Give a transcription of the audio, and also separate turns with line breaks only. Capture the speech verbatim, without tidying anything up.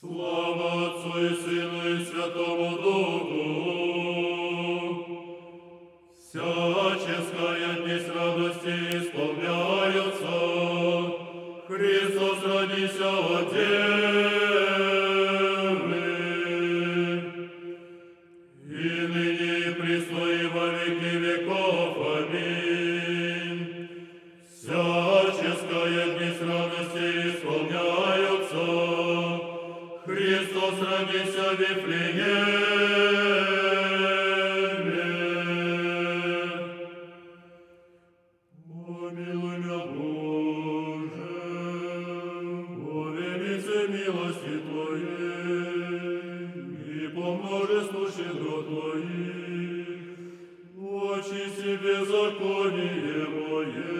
Слава Отцу и Сыну и Святому Духу. Всяческая днесь радости исполняется. Христос родися от Девы. И ныне и присно и во веки веков. Аминь. Всяческая днесь радости исполняется. Христос родися в Вифлееме. Помилуй мя, Боже, по велице милости Твоей и по множеству щедрот Твоих, очисти беззаконие мое.